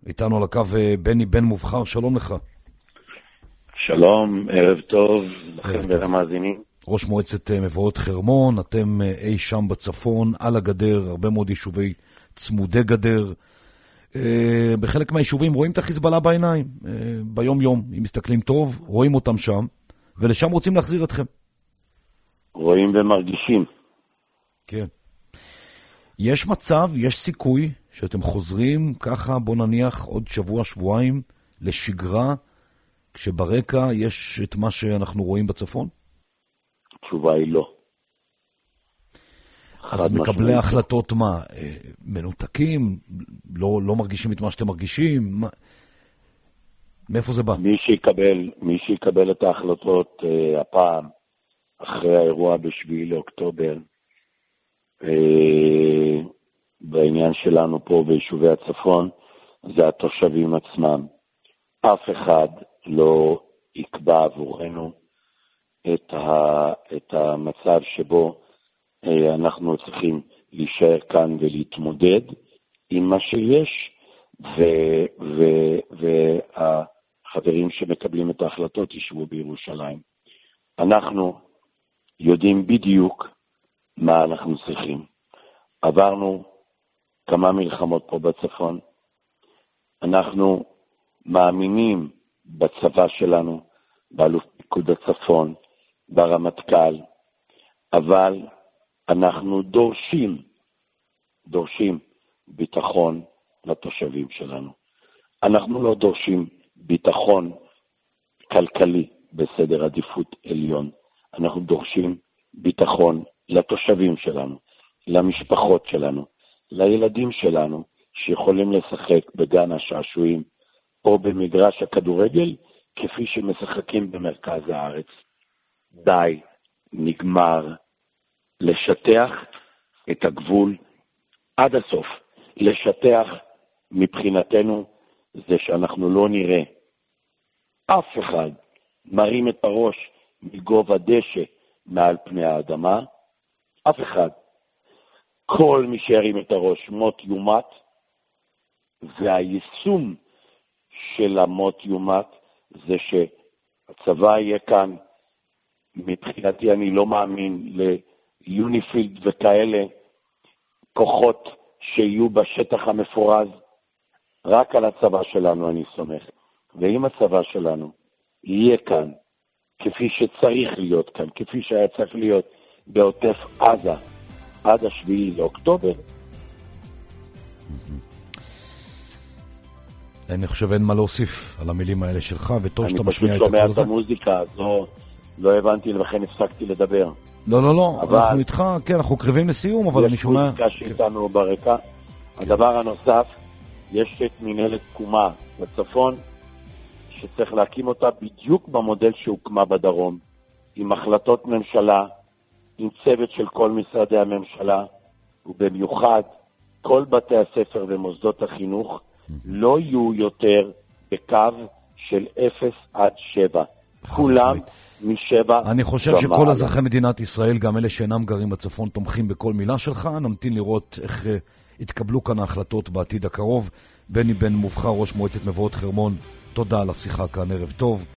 איתנו על הקו בני בן מובחר, שלום לך. שלום, ערב טוב לכם ולמאזינים. ראש מועצת מבואות חרמון, אתם אי שם בצפון, על הגדר, הרבה מאוד יישובי צמודי גדר. בחלק מהיישובים רואים את החיזבאללה בעיניים, ביום יום, אם מסתכלים טוב, רואים אותם שם, ולשם רוצים להחזיר אתכם. רואים ומרגישים. כן. יש מצב, יש סיכוי שאתם חוזרים ככה, בוא נניח עוד שבוע, שבועיים, לשגרה, כשברקע יש את מה שאנחנו רואים בצפון? התשובה היא לא. אז מקבלי ההחלטות מה? מנותקים? לא מרגישים את מה שאתם מרגישים? מאיפה זה בא? מי שיקבל את ההחלטות הפעם, אחרי האירוע ב7 לאוקטובר, בעניין שלנו פה ביישובי הצפון, זה התושבים עצמם. אף אחד לא יקבע עבורנו את המצב שבו אנחנו צריכים להישאר כאן ולהתמודד עם מה שיש, והחברים שמקבלים את ההחלטות ישבו בירושלים. אנחנו יודעים בדיוק מה אנחנו צריכים. עברנו כמה מלחמות פה בצפון. אנחנו מאמינים בצבא שלנו, באלוף פיקוד הצפון, ברמטכ"ל, אבל אנחנו דורשים ביטחון לתושבים שלנו. אנחנו לא דורשים ביטחון כלכלי בסדר עדיפות עליון. אנחנו דורשים ביטחון לתושבים שלנו, למשפחות שלנו, לילדים שלנו, שיכולים לשחק בגן השעשועים או במגרש הכדורגל, כפי שמשחקים במרכז הארץ. די, נגמר. לשטח את הגבול עד הסוף. לשטח מבחינתנו זה שאנחנו לא נראה אף אחד מרים את הראש מגובה דשא מעל פני האדמה. אף אחד. כל מי שירים את הראש מות יומת, והיישום של המות יומת זה שהצבא יהיה כאן. מבחינתי אני לא מאמין ליוניפילד וכאלה כוחות שיהיו בשטח המפורז. רק על הצבא שלנו אני סומך. ואם הצבא שלנו יהיה כאן כפי שצריך להיות כאן, כפי שהיה צריך להיות בעוטף עזה עד 7 לאוקטובר. אני חושב אין מה להוסיף על המילים האלה שלך, וטוב שאתה משמיע את הקול הזה. אני פשוט שומע את המוזיקה, אז לא הבנתי ולכן הפסקתי לדבר. לא, אנחנו איתך, כן, אנחנו קרבים לסיום, אבל אני שומע... יש מוזיקה שאיתנו ברקע. הדבר הנוסף, יש את מנהלת תקומה בצפון, שצריך להקים אותה בדיוק במודל שהוקמה בדרום, עם החלטות ממשלה, עם צוות של כל משרדי הממשלה, ובמיוחד כל בתי הספר ומוסדות החינוך, לא יהיו יותר בקו של 0 עד 7. כולם מ7. אני חושב שכל אזרחי מדינת ישראל, גם אלה שאינם גרים בצפון, תומכים בכל מילה שלך. נמתין לראות איך יתקבלו כאן ההחלטות בעתיד הקרוב. בני בן מובחר, ראש מועצת מבואות חרמון, תודה על השיחה כאן, ערב טוב.